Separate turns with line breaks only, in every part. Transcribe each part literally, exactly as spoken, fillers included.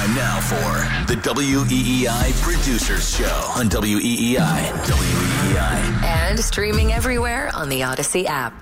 Time now for the W E E I Producers Show on W E E I. W E E I.
And streaming everywhere on the Odyssey app.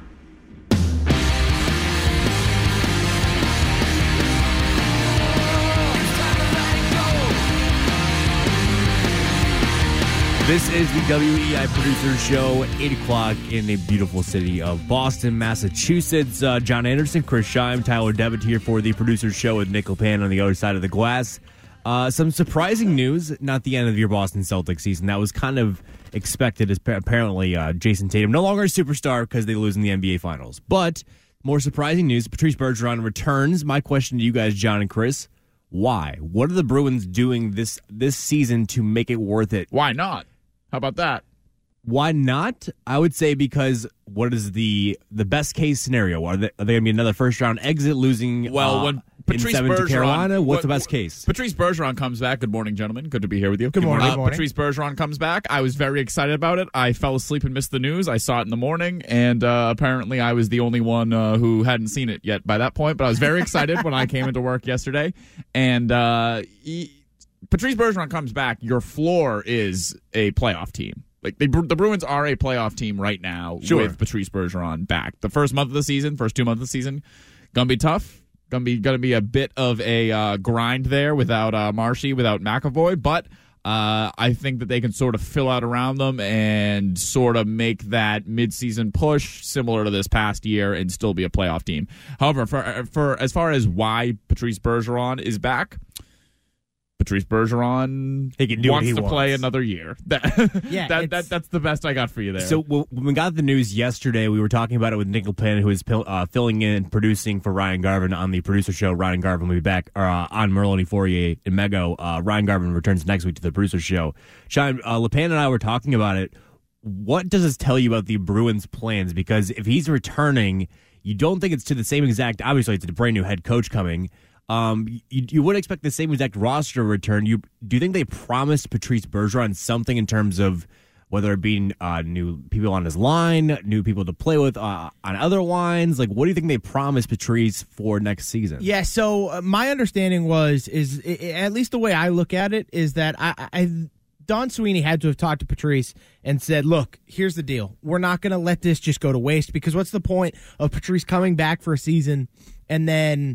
This is the W E E I Producers Show, eight o'clock in the beautiful city of Boston, Massachusetts. Uh, John Anderson, Chris Scheim, Tyler Devitt here for the Producers Show with Nick LePan on the other side of the glass. Uh, some surprising news, not the end of your Boston Celtics season. That was kind of expected, as apparently uh, Jason Tatum, no longer a superstar because they lose in the N B A Finals. But more surprising news, Patrice Bergeron returns. My question to you guys, John and Chris, why? What are the Bruins doing this this season to make it worth it?
Why not? How about that?
Why not? I would say because what is the the best case scenario? Are they, are they going to be another first round exit, losing
well
uh,
when Patrice
in seven
Bergeron,
to Carolina? What's
what,
the best case?
Patrice Bergeron comes back. Good morning, gentlemen. Good to be here with you.
Good morning.
Uh,
Good morning.
Patrice Bergeron comes back. I was very excited about it. I fell asleep and missed the news. I saw it in the morning, and uh, apparently I was the only one uh, who hadn't seen it yet by that point. But I was very excited when I came into work yesterday, and uh, he, Patrice Bergeron comes back. Your floor is a playoff team. Like they, the Bruins are a playoff team right now
Sure.
with Patrice Bergeron back. The first month of the season, first two months of the season, gonna be tough. Gonna be gonna be a bit of a uh, grind there without uh, Marshy, without McAvoy. But uh, I think that they can sort of fill out around them and sort of make that midseason push similar to this past year and still be a playoff team. However, for for as far as why Patrice Bergeron is back. Patrice Bergeron
He can do
wants
what he
to
wants.
play another year. That,
Yeah,
that,
it's-
that that's the best I got for you there.
So when we got the news yesterday, we were talking about it with Nick LePan, who is uh, filling in and producing for Ryan Garvin on the producer show. Ryan Garvin will be back uh, on Merlin Fourier and Mego. Uh, Ryan Garvin returns next week to the producer show. Sean, uh, LePan and I were talking about it. What does this tell you about the Bruins' plans? Because if he's returning, you don't think it's to the same exact. Obviously, it's a brand new head coach coming. Um, you, you would expect the same exact roster return. You do you think they promised Patrice Bergeron something in terms of whether it being uh, new people on his line, new people to play with uh, on other lines? Like, what do you think they promised Patrice for next season?
Yeah, so uh, my understanding was, is I- I- at least the way I look at it, is that I, I Don Sweeney had to have talked to Patrice and said, look, here's the deal. We're not going to let this just go to waste, because what's the point of Patrice coming back for a season and then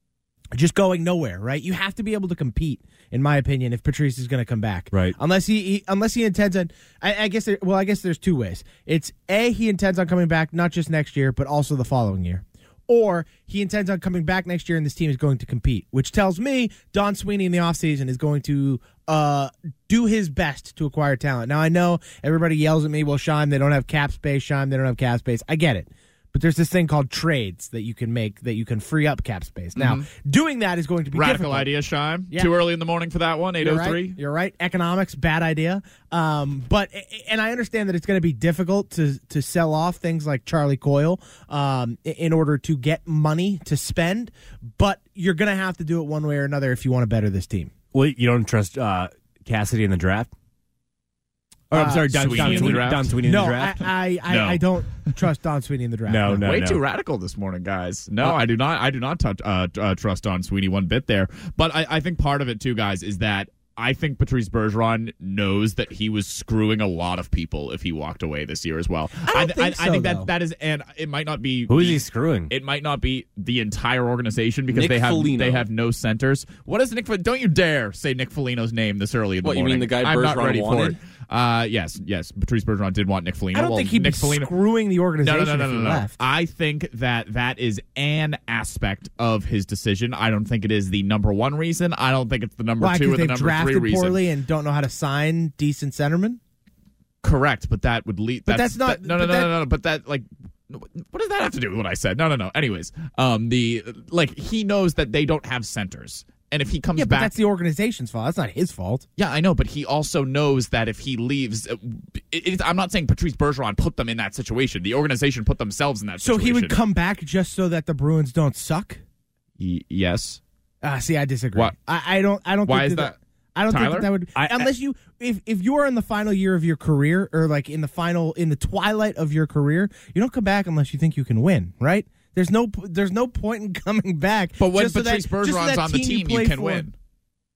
just going nowhere, right? You have to be able to compete, in my opinion, if Patrice is going to come back,
Right.
Unless he, he unless he intends on, I, I guess. There, well, I guess there's two ways. It's A, he intends on coming back not just next year, but also the following year, or he intends on coming back next year and this team is going to compete, which tells me Don Sweeney in the offseason is going to uh, do his best to acquire talent. Now, I know everybody yells at me, well, Scheim, they don't have cap space. Scheim, they don't have cap space. I get it. But there's this thing called trades that you can make that you can free up cap space. Now,
Mm-hmm.
doing that is going to be
Radical
difficult.
idea, Scheim.
Yeah.
Too early in the morning for that one, eight
You're
oh
right.
three.
You're right. Economics, bad idea. Um, but and I understand that it's going to be difficult to to sell off things like Charlie Coyle um, in order to get money to spend. But you're going to have to do it one way or another if you want to better this team.
Well, you don't trust uh, Cassidy in the draft? Or, I'm
Uh,
sorry, Don
Sweeney
Don
in the
Sweeney,
draft?
Don Sweeney in
No,
the
I
draft?
I, I,
No.
I don't trust Don Sweeney in the draft.
No, no.
Way too radical this morning, guys. No,
Uh,
I do not. I do not touch, uh, uh, trust Don Sweeney one bit there. But I, I think part of it too, guys, is that I think Patrice Bergeron knows that he was screwing a lot of people if he walked away this year as well.
I don't think
I,
so,
think
though.
that that is, and it might not be.
Who is
the-
he screwing?
It might not be the entire organization because
Nick
they have
Foligno.
they have no centers. What is Nick? Fo- Don't you dare say Nick Foligno's name this early in the
What, you
morning.
mean the guy
I'm not
Bergeron
ready
wanted?
for it. Uh, yes, yes. Patrice Bergeron did want Nick Foligno.
I don't
Well,
think he'd
Nick
be
Foligno,
screwing the
no,
organization
no, no, no,
if he
no, no.
left.
I think that that is an aspect of his decision. I don't think it is the number one reason. I don't think it's the number
Why?
two
Because
or the
they've
number three
drafted
reason.
poorly and don't know how to sign decent centermen?
Correct, but that would lead.
But that's not-
that- no, no,
but
no,
that-
no, no, no. But that like. What does that have to do with what I said? No, no, no. Anyways, um, the like he knows that they don't have centers, and if he comes
Yeah, but
back,
that's the organization's fault. That's not his fault.
yeah, I know, but he also knows that if he leaves, uh, it, it, I'm not saying Patrice Bergeron put them in that situation. The organization put themselves in that
So
situation.
he would come back just so that the Bruins don't suck?
Y- yes.
Uh, see, I disagree.
What?
I, I don't. I don't.
Why
think
is that?
I don't
Tyler?
think that, that would.
I-
unless you, if if you are in the final year of your career, or like in the final, in the twilight of your career, you don't come back unless you think you can win, right? There's no, there's no point in coming back.
But when
just so
Patrice
that, just so
Bergeron's
that
on the
team
team,
play
you can
for-
win.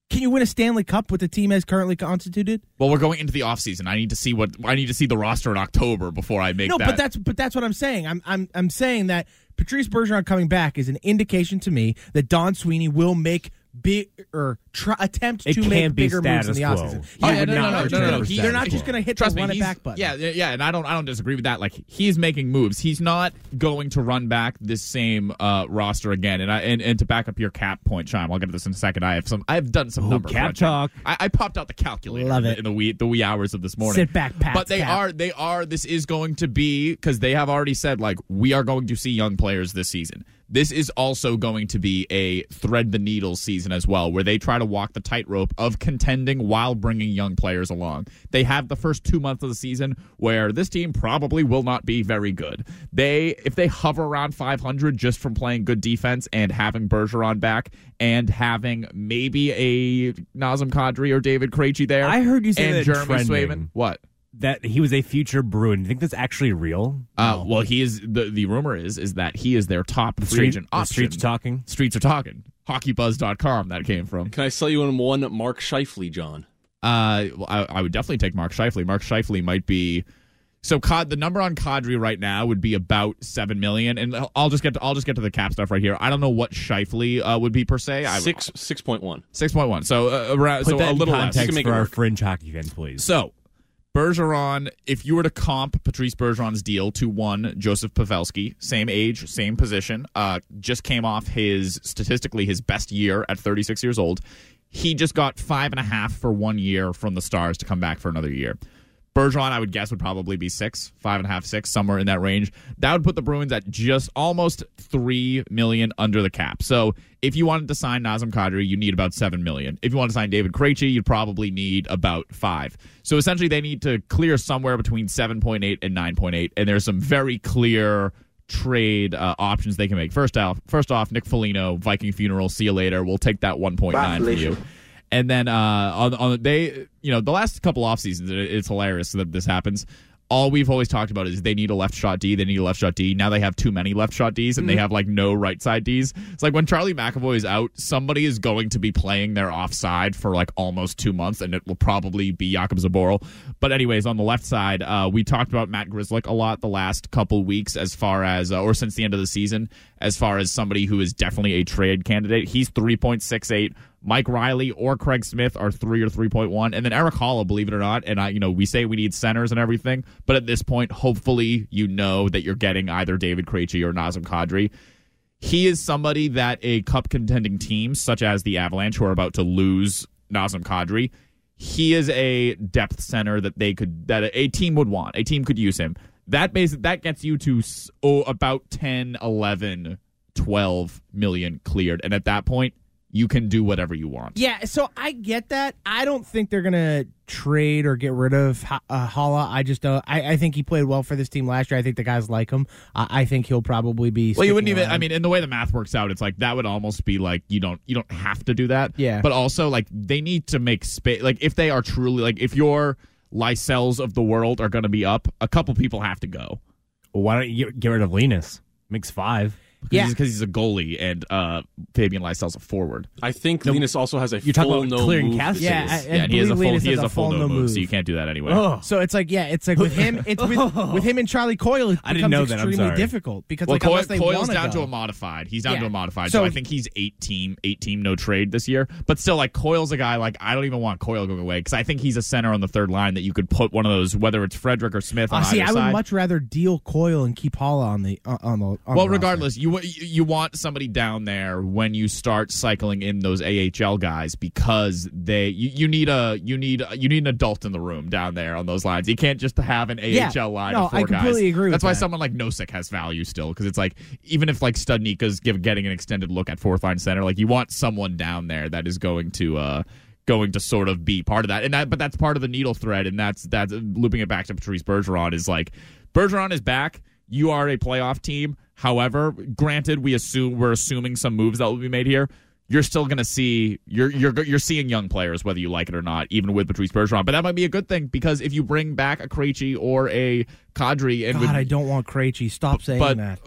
Can you win a Stanley Cup with the team as currently constituted?
Well, we're going into the offseason. I need to see what I need to see the roster in October before I make
no,
that.
but that's but that's what I'm saying. I'm I'm I'm saying that Patrice Bergeron coming back is an indication to me that Don Sweeney will make big or try, attempt
It
to
can't
make
be
bigger moves in
status
the
quo.
offseason.
He
Oh, yeah,
would
no,
not
no, no,
return
no, no,
to
he-
status
They're not
quo.
just going to hit
Trust
the
me,
run it
he's-
back button.
Yeah, yeah, yeah, and I don't, I don't disagree with that. Like he's making moves. He's not going to run back this same uh, roster again. And I and, and to back up your cap point, Chime, I'll get to this in a second. I have some. I've done some
Ooh,
number
cap
crunching.
talk.
I, I popped out the calculator
Love
in
it.
the, in the wee the wee hours of this morning.
Sit back, Pats
But they
cap.
are, they are. This is going to be because they have already said like we are going to see young players this season. This is also going to be a thread the needle season as well, where they try to walk the tightrope of contending while bringing young players along. They have the first two months of the season where this team probably will not be very good. They, if they hover around five hundred just from playing good defense and having Bergeron back and having maybe a Nazem Kadri or David Krejci there,
I heard you say
and
that
Jeremy
trending.
Swayman. What?
That he was a future Bruin. Do you think that's actually real?
Uh, well, he is. The, the rumor is is that he is their top free
Street-
agent
the
option.
streets talking?
Streets are talking. Hockey Buzz dot com that came from.
Can I sell you on one Mark Scheifele, John?
Uh, well, I, I would definitely take Mark Scheifele. Mark Scheifele might be. So Cod, the number on Kadri right now would be about seven million, and I'll just get to, I'll just get to the cap stuff right here. I don't know what Scheifele uh, would be per se. I,
Six six point one.
six point one. So uh, around,
Put
so
that
a little
in
less.
context
make
for
it
our
work.
fringe hockey fans, please.
So Bergeron, if you were to comp Patrice Bergeron's deal to one Joseph Pavelski, same age, same position, uh, just came off his statistically his best year at thirty-six years old. He just got five and a half for one year from the Stars to come back for another year. Bergeron, I would guess, would probably be six, five and a half, six, somewhere in that range. That would put the Bruins at just almost three million under the cap. So if you wanted to sign Nazem Kadri, you need about seven million. If you want to sign David Krejci, you'd probably need about five. So essentially, they need to clear somewhere between seven point eight and nine point eight, and there's some very clear trade uh, options they can make. First off, first off, Nick Foligno, Viking Funeral, see you later. We'll take that one point nine from you. And then uh, on, on they, you know, the last couple off seasons, it, it's hilarious that this happens. All we've always talked about is they need a left shot D. They need a left shot D. Now they have too many left shot Ds, and mm-hmm. they have like no right side Ds. It's like when Charlie McAvoy is out, somebody is going to be playing their offside for like almost two months, and it will probably be Jakub Zaboral. But anyways, on the left side, uh, we talked about Matt Grzelcyk a lot the last couple weeks, as far as uh, or since the end of the season, as far as somebody who is definitely a trade candidate. He's three point six eight. Mike Riley or Craig Smith are three or three point one, and then Eric Holla, believe it or not. And I, you know, we say we need centers and everything, but at this point, hopefully, you know that you're getting either David Krejci or Nazem Kadri. He is somebody that a cup contending team, such as the Avalanche, who are about to lose Nazem Kadri, he is a depth center that they could that a team would want. A team could use him. That basic that gets you to oh, about ten, eleven, twelve million cleared, and at that point, you can do whatever you want.
Yeah, so I get that. I don't think they're going to trade or get rid of uh, Holla. I just don't. I, I think he played well for this team last year. I think the guys like him. Uh, I think he'll probably be.
Well, you wouldn't even.
around.
I mean, in the way the math works out, it's like that would almost be like you don't you don't have to do that.
Yeah.
But also, like they need to make space. Like if they are truly like if your Lysells of the world are going to be up, a couple people have to go.
Well, why don't you get rid of Linus? Makes five.
Yeah, because he's, he's a goalie and uh, Fabian Lysell's a forward.
I think
No,
Linus also has a
you're
full
talking about
no
clearing
move.
cap
Yeah,
space.
I-
Yeah, and he has a
believe
full
Linus
he has
has
a full no move, so you can't do that anyway.
Oh.
So it's like, yeah, it's like with him, it's with, with him and Charlie Coyle, it
I
becomes
didn't know that. I'm
extremely
sorry.
difficult because
Well,
like
Coyle,
unless they
Coyle's
wanna
down
go.
to a modified. He's down
Yeah.
to a modified, so,
So-
I think he's eight team, eight team, no trade this year. But still, like Coyle's a guy. Like I don't even want Coyle going away because I think he's a center on the third line that you could put one of those, whether it's Frederick or Smith.
Oh,
on
see,
either
I would
side.
much rather deal Coyle and keep Holla on the uh, on the. On
Well,
the roster.
regardless, you you want somebody down there when you start cycling in those A H L guys because they you, you need a you need you need an adult in the room down there on those lines. You can't just have an A H L
Yeah,
line
no,
of four
I completely
guys.
agree with
That's why
that.
someone like Nosek has value still because it's like even if like Studnika's give, getting an extended look at fourth line center, like you want someone down there that is going to. Uh, going to sort of be part of that. And that but that's part of the needle thread, and that's that's looping it back to Patrice Bergeron is like Bergeron is back. You are a playoff team. However, granted, we assume we're assuming some moves that will be made here. You're still going to see you're you're you're seeing young players whether you like it or not, even with Patrice Bergeron. But that might be a good thing because if you bring back a Krejci or a Kadri, and
God,
with,
I don't want Krejci. Stop saying
but
that.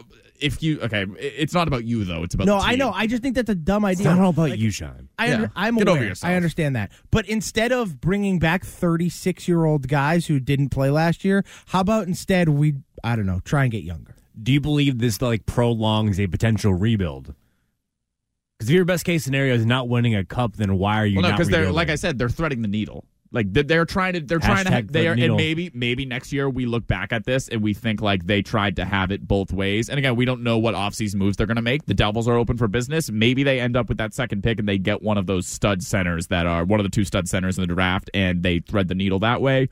if you okay, it's not about you though. It's about
No,
the team.
I know. I just think that's a dumb idea.
It's not all about
Like,
you, Sean.
I
Yeah.
under, I'm
Get
aware.
over yourself.
I understand that. But instead of bringing back thirty-six-year-old guys who didn't play last year, how about instead we, I don't know, try and get younger?
Do you believe this like prolongs a potential rebuild? Because if your best case scenario is not winning a cup, then why are you
Well, no,
not
because they're
rebuilding?
like I said, they're threading the needle. Like they're- they're trying to, they're trying to,
Hashtag
have, they are,
thread the
and
needle.
maybe, maybe next year we look back at this and we think like they tried to have it both ways. And again, we don't know what offseason moves they're going to make. The Devils are open for business. Maybe they end up with that second pick and they get one of those stud centers that are one of the two stud centers in the draft, and they thread the needle that way,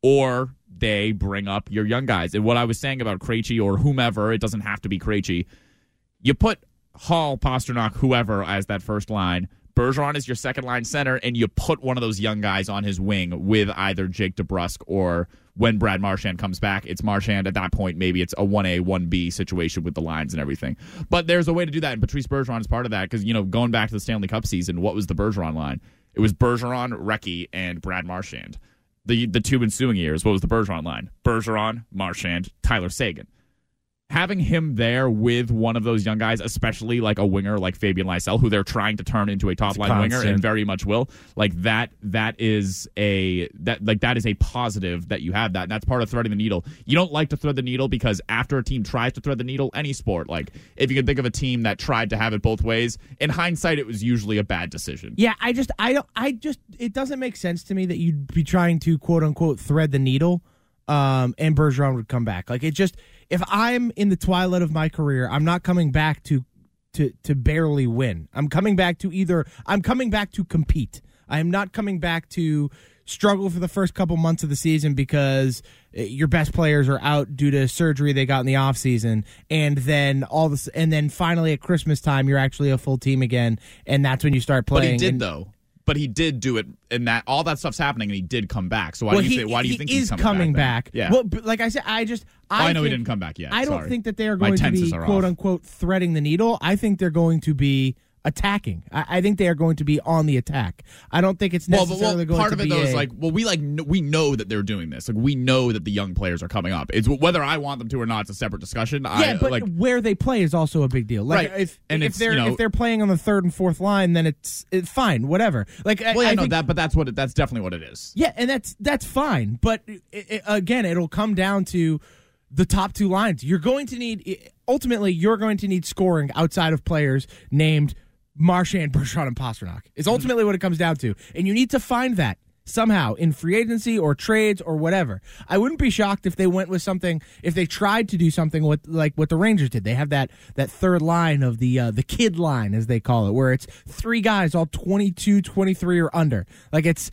or they bring up your young guys. And what I was saying about Krejci or whomever, it doesn't have to be Krejci. You put Hall, Pasternak, whoever as that first line. Bergeron is your second line center, and you put one of those young guys on his wing with either Jake DeBrusk or when Brad Marchand comes back, it's Marchand. At that point, maybe it's a one A, one B situation with the lines and everything. But there's a way to do that, and Patrice Bergeron is part of that because, you know, going back to the Stanley Cup season, what was the Bergeron line? It was Bergeron, Recchi, and Brad Marchand. The, the two ensuing years, what was the Bergeron line? Bergeron, Marchand, Tyler Seguin. Having him there with one of those young guys, especially like a winger like Fabian Lysell, who they're trying to turn into a top line winger and very much will, like that that is a that like that is a positive that you have that. And that's part of threading the needle. You don't like to thread the needle because after a team tries to thread the needle, any sport, like if you can think of a team that tried to have it both ways, in hindsight it was usually a bad decision.
Yeah, I just, I don't, I just, it doesn't make sense to me that you'd be trying to quote unquote thread the needle, um, and Bergeron would come back. Like it just, if I'm in the twilight of my career, I'm not coming back to, to, to barely win. I'm coming back to either, I'm coming back to compete. I am not coming back to struggle for the first couple months of the season because your best players are out due to surgery they got in the offseason, and then all this, and then finally at Christmas time you're actually a full team again, and that's when you start playing.
But he did
and,
though. But he did do it, and that all that stuff's happening, and he did come back. So why
well,
do you
he,
say, why do you
he
think
is
he's
coming
back?
back?
then? Yeah.
Well, but like I said, I just I,
oh, I know
think,
he didn't come back yet.
I don't
Sorry.
think that they are
My
going to
tenses
be
are
quote
off.
unquote threading the needle. I think they're going to be attacking. I, I think they are going to be on the attack. I don't think it's
Well,
necessarily
but, well,
going
part
to
of it
be
though is
a-
like, well, we like kn- we know that they're doing this. Like we know that the young players are coming up. It's whether I want them to or not. It's a separate discussion.
yeah,
I,
but
like
where they play is also a big deal. Like
Right.
if
And
if
it's,
they're
you know-
if they're playing on the third and fourth line, then it's it's fine, whatever. Like I,
well, yeah,
I
no,
think,
that, but that's what it, that's definitely what it is.
yeah, and that's that's fine. But it, it, again, it'll come down to the top two lines. You're going to need ultimately you're going to need scoring outside of players named Marchand, Bergeron, and Pasternak. Is ultimately what it comes down to, and you need to find that somehow in free agency or trades or whatever. I wouldn't be shocked if they went with something, if they tried to do something with like what the Rangers did. They have that that third line of the uh, the kid line, as they call it, where it's three guys all twenty-two, twenty-three or under. Like it's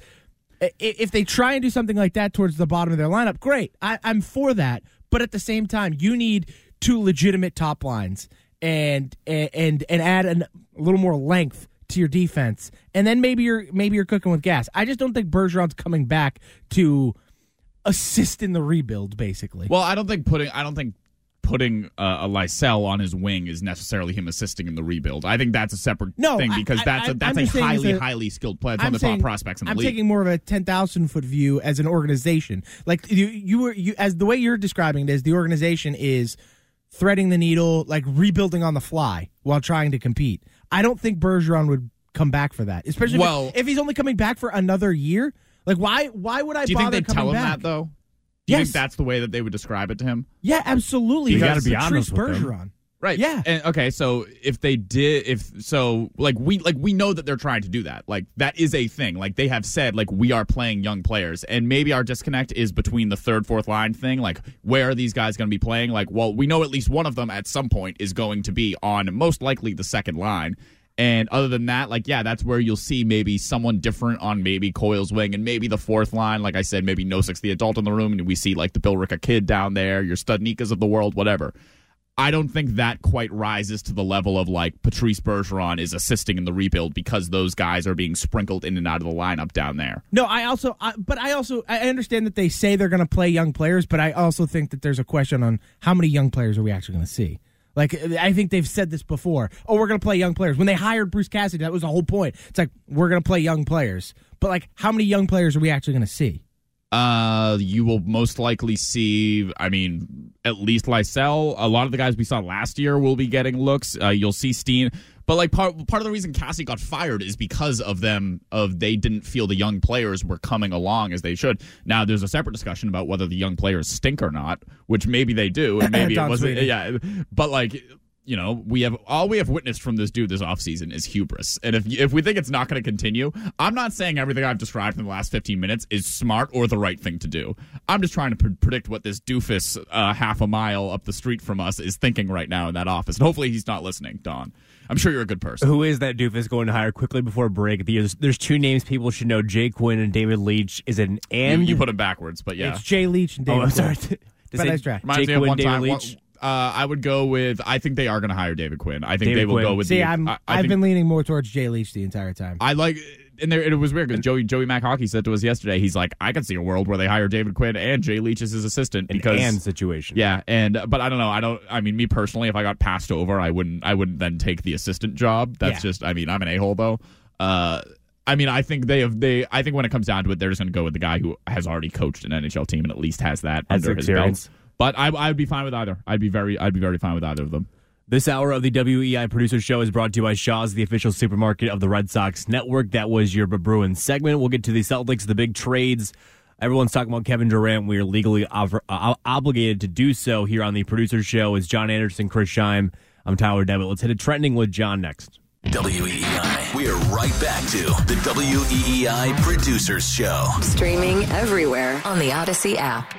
if they try and do something like that towards the bottom of their lineup, great. I, I'm for that. But at the same time, you need two legitimate top lines and and and add an, a little more length to your defense, and then maybe you're maybe you're cooking with gas. I just don't think Bergeron's coming back to assist in the rebuild. Basically,
Well, I don't think putting I don't think putting uh, a Lysell on his wing is necessarily him assisting in the rebuild. I think that's a separate
No,
thing
I-
because
I-
that's
I-
a that's
I'm
a
just saying
highly
it's a-
highly skilled player. It's one
I'm
of the top
saying-
prospects in the
I'm
league.
taking more of a ten thousand foot view as an organization. Like you, you were you as the way you're describing it is the organization is threading the needle, like rebuilding on the fly while trying to compete. I don't think Bergeron would come back for that, especially
Well-
if, if he's only coming back for another year. Like why? Why would I
Do you think
bother
they'd
coming
tell him
back?
that though? Do you
Yes.
think that's the way that they would describe it to him?
Yeah, absolutely.
You
That's
gotta be
Patrice
honest with him.
Bergeron.
Right.
Yeah.
And okay, so if they did if so like we like we know that they're trying to do that. Like that is a thing. Like they have said like we are playing young players, and maybe our disconnect is between the third, fourth line thing. Like where are these guys going to be playing? Like well, we know at least one of them at some point is going to be on most likely the second line. And other than that, like, yeah, that's where you'll see maybe someone different on maybe Coyle's wing and maybe the fourth line. Like I said, maybe Nosek's the adult in the room, and we see like the Bill Ricka kid down there, your Studnikas of the world, whatever. I don't think that quite rises to the level of like Patrice Bergeron is assisting in the rebuild because those guys are being sprinkled in and out of the lineup down there.
No, I also, I, but I also, I understand that they say they're going to play young players, but I also think that there's a question on how many young players are we actually going to see. Like, I think they've said this before. Oh, we're going to play young players. When they hired Bruce Cassidy, that was the whole point. It's like, we're going to play young players. But, like, how many young players are we actually going to see?
Uh, you will most likely see, I mean, at least Lysell. A lot of the guys we saw last year will be getting looks. Uh, you'll see Steen. But like part part of the reason Cassie got fired is because of them of they didn't feel the young players were coming along as they should. Now there's a separate discussion about whether the young players stink or not, which maybe they do, and maybe it wasn't. Yeah, but like. You know, we have all we have witnessed from this dude this offseason is hubris. And if if we think it's not going to continue, I'm not saying everything I've described in the last fifteen minutes is smart or the right thing to do. I'm just trying to pre- predict what this doofus uh, half a mile up the street from us is thinking right now in that office. And hopefully he's not listening, Don. I'm sure you're a good person.
Who is that doofus going to hire quickly before break? There's, there's two names people should know, Jay Quinn and David Leach. Is it an and?
You, you put him backwards, but yeah.
It's Jay Leach and David
Oh, I'm sorry.
Quinn.
To
But nice try.
Reminds
Jay
me of
Quinn,
one
David
time.
Leach.
Uh, I would go with. I think they are going to hire David Quinn. I think
David
they will
Quinn.
go with.
See,
the,
I'm,
I, I
I've
think,
been leaning more towards Jay Leach the entire time.
I like, and there, it was weird because Joey Joey Mac Hockey said to us yesterday. He's like, I can see a world where they hire David Quinn and Jay Leach as his assistant
An
because
and situation.
yeah, and but I don't know. I don't. I mean, me personally, if I got passed over, I wouldn't. I wouldn't then take the assistant job. That's
Yeah.
just. I mean, I'm an a hole though. Uh, I mean, I think they have. They. I think when it comes down to it, they're just going to go with the guy who has already coached an N H L team and at least has that
Has
under his
experience.
belt. But I, I'd be fine with either. I'd be very. I'd be very fine with either of them.
This hour of the W E I Producer Show is brought to you by Shaw's, the official supermarket of the Red Sox Network. That was your Bruins segment. We'll get to the Celtics, the big trades. Everyone's talking about Kevin Durant. We are legally ob- uh, obligated to do so here on the Producer Show. It's John Anderson, Chris Scheim. I'm Tyler Devitt. Let's hit it trending with John next.
W E E I. We are right back to the W E E I Producers Show.
Streaming everywhere on the Odyssey app.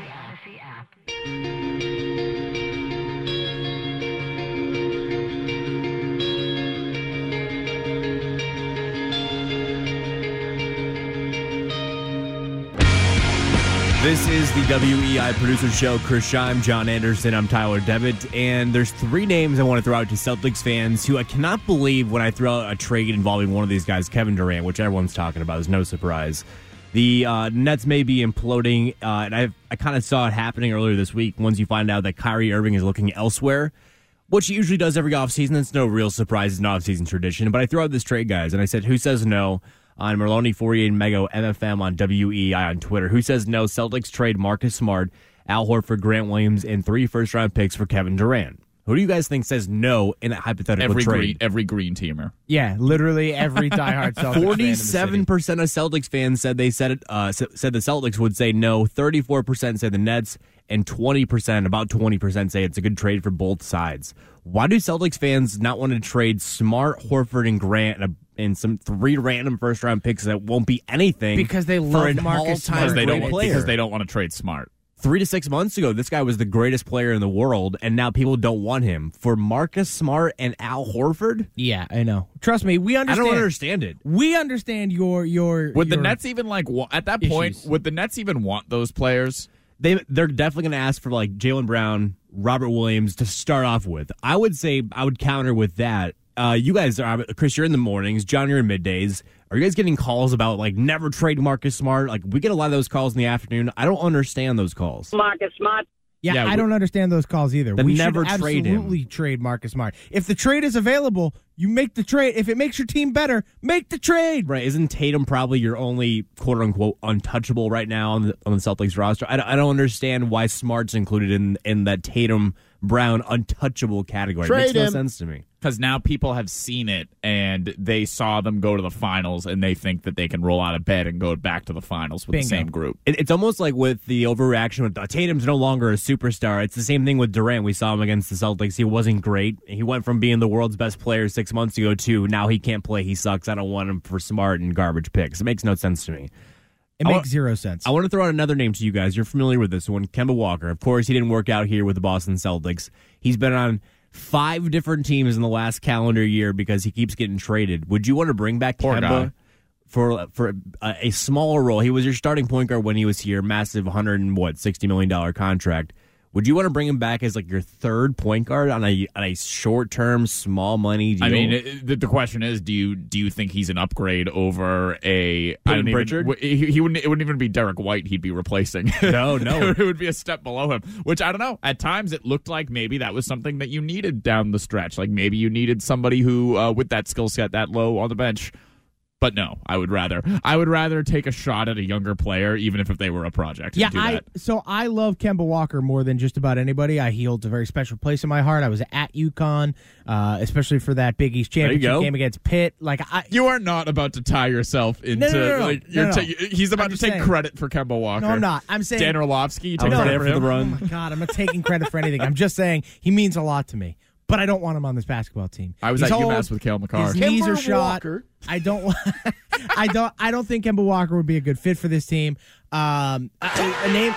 This is the W E I Producer Show. Chris Scheim, John Anderson. I'm Tyler Devitt. And there's three names I want to throw out to Celtics fans who I cannot believe when I throw out a trade involving one of these guys, Kevin Durant, which everyone's talking about. Is no surprise. The uh, Nets may be imploding, uh, and I I kind of saw it happening earlier this week once you find out that Kyrie Irving is looking elsewhere, which he usually does every offseason. It's no real surprise. It's an offseason tradition. But I threw out this trade, guys, and I said, who says no? On Merloni, Fourier, and Mego, M F M on W E I on Twitter. Who says no? Celtics trade Marcus Smart, Al Horford, Grant Williams, and three first-round picks for Kevin Durant. Who do you guys think says no in that hypothetical
Every
trade?
green, every green teamer.
Yeah, literally every diehard Celtics fan in the city.
Forty-seven percent of Celtics fans said they said it. Uh, said the Celtics would say no. Thirty-four percent say the Nets, and twenty percent, about twenty percent, say it's a good trade for both sides. Why do Celtics fans not want to trade Smart, Horford, and Grant and, a, and some three random first-round picks that won't be anything?
Because they
for
love
an
Marcus
all-time
Smart.
Because they
great
don't.
player.
Because they don't want to trade Smart.
Three to six months ago, this guy was the greatest player in the world, and now people don't want him. For Marcus Smart and Al Horford,
Yeah, I know. Trust me, we
I
understand.
don't understand it.
We understand your your.
Would the
your-
Nets even like wa- at that point?
issues.
Would the Nets even want those players?
They they're definitely going to ask for like Jaylen Brown, Robert Williams to start off with. I would say I would counter with that. Uh, you guys are Chris. You're in the mornings. John, you're in middays. Are you guys getting calls about like never trade Marcus Smart? Like we get a lot of those calls in the afternoon. I don't understand those calls.
Marcus Smart.
Yeah,
Yeah,
I
we-
don't understand those calls either.
Then
we
never
should
trade him.
absolutely trade Marcus Smart. If the trade is available, you make the trade. If it makes your team better, make the trade.
Right? Isn't Tatum probably your only quote unquote untouchable right now on the, on the Celtics roster? I don't, I don't understand why Smart's included in in that Tatum Brown untouchable category. It makes
Trade
no
him.
sense to me.
Because now people have seen it and they saw them go to the finals and they think that they can roll out of bed and go back to the finals with
Bingo.
the same group.
It, it's almost like with the overreaction with uh, Tatum's no longer a superstar. It's the same thing with Durant. We saw him against the Celtics. He wasn't great. He went from being the world's best player six months ago to now he can't play. He sucks. I don't want him for Smart and garbage picks. It makes no sense to me.
It
I
makes
want-
zero sense.
I want to throw out another name to you guys. You're familiar with this one, Kemba Walker. Of course, he didn't work out here with the Boston Celtics. He's been on five different teams in the last calendar year because he keeps getting traded. Would you want to bring back
Poor
Kemba
guy.
for for a, a smaller role? He was your starting point guard when he was here, massive one hundred and what sixty million dollar contract. Would you want to bring him back as like your third point guard on a on a short term, small money deal?
I mean, it, the, the question is, do you do you think he's an upgrade over a I don't even,
Pritchard?
w- He, he wouldn't. It wouldn't even be Derek White. He'd be replacing.
No, no.
it would be a step below him. Which I don't know. At times, it looked like maybe that was something that you needed down the stretch. Like maybe you needed somebody who, uh, with that skill set that low on the bench. But no, I would rather I would rather take a shot at a younger player, even if, if they were a project.
Yeah,
and do
I
that.
so I love Kemba Walker more than just about anybody. I, he holds a very special place in my heart. I was at UConn, uh, especially for that Big East championship
go.
game against Pitt. Like I,
You are not about to tie yourself into.
no, no, no,
like,
no,
you're
no.
ta- he's about
I'm
to
just
take
saying.
credit for Kemba Walker.
no, I'm not. I'm saying
Dan Orlovsky, you
I
take
was
credit
there
for
for the
him?
run.
Oh my God, I'm not taking credit for anything. I'm just saying he means a lot to me. But I don't want him on this basketball team.
I was
He's
at
old,
UMass with Cale McCarr.
His knees are
Kemba
shot.
Walker.
I don't. want- I don't. I don't think Kemba Walker would be a good fit for this team. Um, a, a name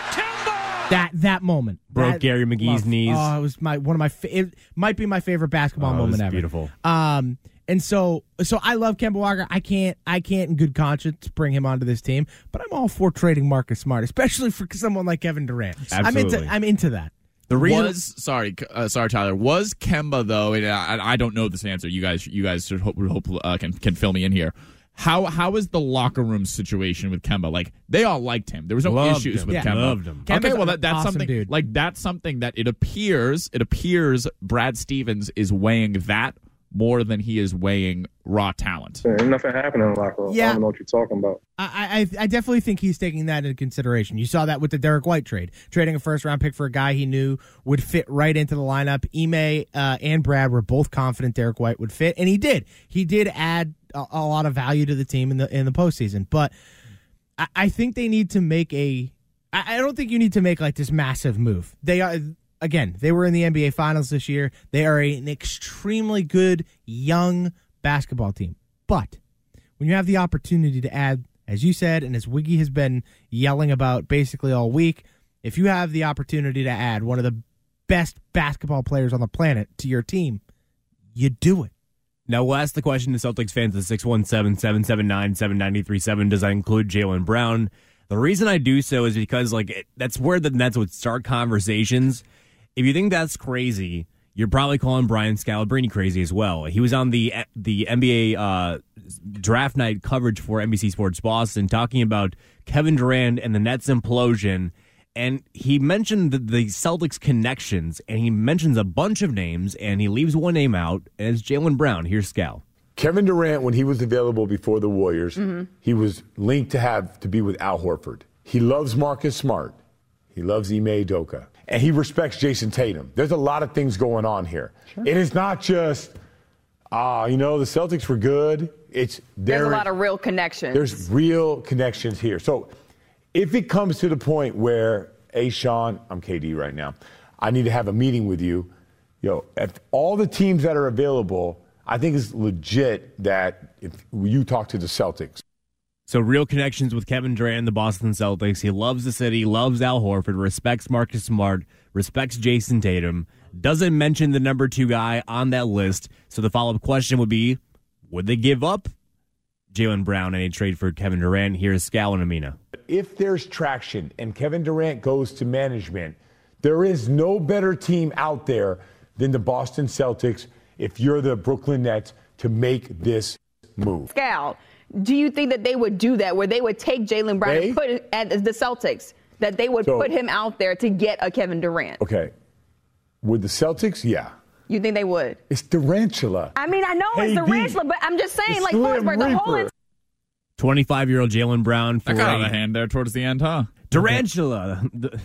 that that moment
Broke
that-
Gary McGee's
love.
knees.
Oh, it was my one of my. Fa- it might be my favorite basketball
Oh, it
moment
was
ever.
beautiful.
Um, and so so I love Kemba Walker. I can't I can't in good conscience bring him onto this team. But I'm all for trading Marcus Smart, especially for someone like Kevin Durant. I'm
Absolutely.
into I'm into that.
The reason
was sorry, uh, sorry, Tyler. Was Kemba though? And I, I don't know this answer. You guys, you guys should hope, hope uh, can can fill me in here. How how is the locker room situation with Kemba? Like they all liked him. There was no
Loved
issues
him.
with
Yeah.
Kemba.
Loved him.
Okay,
Kemba's
well
an
that, that's
awesome
something
dude.
like that's something that it appears it appears Brad Stevens is weighing that more than he is weighing raw talent.
Ain't nothing happening in the locker room.
Yeah.
I don't know what you're talking about.
I, I I definitely think he's taking that into consideration. You saw that with the Derek White trade, trading a first round pick for a guy he knew would fit right into the lineup. Ime uh, and Brad were both confident Derek White would fit, and he did. He did add a, a lot of value to the team in the in the postseason. But I, I think they need to make a. I, I don't think you need to make like this massive move. They are. Again, they were in the N B A Finals this year. They are an extremely good young basketball team. But when you have the opportunity to add, as you said, and as Wiggy has been yelling about basically all week, if you have the opportunity to add one of the best basketball players on the planet to your team, you do it.
Now, we'll ask the question to Celtics fans at six one seven, seven seven nine, seven nine three seven. Does that include Jaylen Brown? The reason I do so is because like it, that's where the Nets would start conversations. If you think that's crazy, you're probably calling Brian Scalabrine crazy as well. He was on the the N B A uh, draft night coverage for N B C Sports Boston talking about Kevin Durant and the Nets implosion, and he mentioned the, the Celtics connections, and he mentions a bunch of names, and he leaves one name out, and it's Jaylen Brown. Here's Scal.
Kevin Durant, when he was available before the Warriors, mm-hmm. he was linked to have to be with Al Horford. He loves Marcus Smart. He loves Ime Udoka. And he respects Jason Tatum. There's a lot of things going on here. Sure. It is not just, ah, uh, you know, the Celtics were good. It's
There's a lot of real connections.
There's real connections here. So if it comes to the point where, hey, Sean, I'm K D right now, I need to have a meeting with you. Yo, if all the teams that are available, I think it's legit that if you talk to the Celtics.
So real connections with Kevin Durant and the Boston Celtics. He loves the city, loves Al Horford, respects Marcus Smart, respects Jason Tatum, doesn't mention the number two guy on that list. So the follow-up question would be, would they give up Jaylen Brown in a trade for Kevin Durant? Here's Scal and Amina.
If there's traction and Kevin Durant goes to management, there is no better team out there than the Boston Celtics if you're the Brooklyn Nets to make this move.
Scal, do you think that they would do that, where they would take Jaylen Brown
they?
and put it at the Celtics, that they would
So,
put him out there to get a Kevin Durant?
Okay. With the Celtics, yeah.
You think they would?
It's Durantula.
I mean, I know
K D.
it's the Tarantula, but I'm just saying,
The
like,
Slim
Forsberg, the whole
Reaper.
twenty-five-year-old Jaylen Brown for
That got out
a-
of hand there towards the end, huh?
Durantula. The-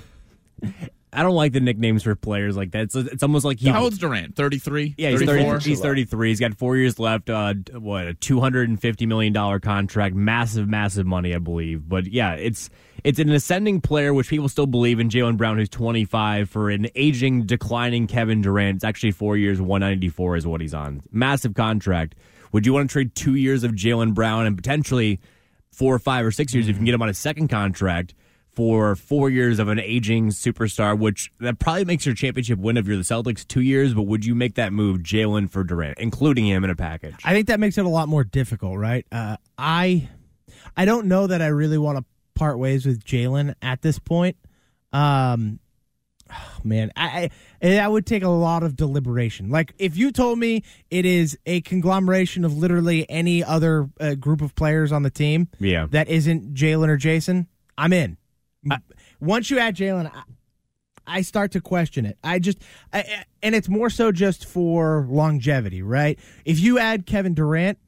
I don't like the nicknames for players like that. It's, it's almost like he.
How old's Durant? thirty-three?
Yeah, he's
thirty-four?
thirty. He's thirty-three. He's got four years left. Uh, what a two hundred and fifty million dollar contract, massive, massive money, I believe. But yeah, it's it's an ascending player, which people still believe in. Jaylen Brown, who's twenty-five, for an aging, declining Kevin Durant. It's actually four years, one ninety-four is what he's on. Massive contract. Would you want to trade two years of Jaylen Brown and potentially four or five or six years if you can get him on a second contract for four years of an aging superstar, which that probably makes your championship win if you're the Celtics two years, but would you make that move, Jaylen for Durant, including him in a package?
I think that makes it a lot more difficult, right? Uh, I I don't know that I really want to part ways with Jaylen at this point. Um, oh, man, I, I that would take a lot of deliberation. Like, if you told me it is a conglomeration of literally any other uh, group of players on the team
Yeah.
that isn't Jaylen or Jason, I'm in. I, Once you add Jaylen, I, I start to question it. I just, I, and it's more so just for longevity, right? If you add Kevin Durant,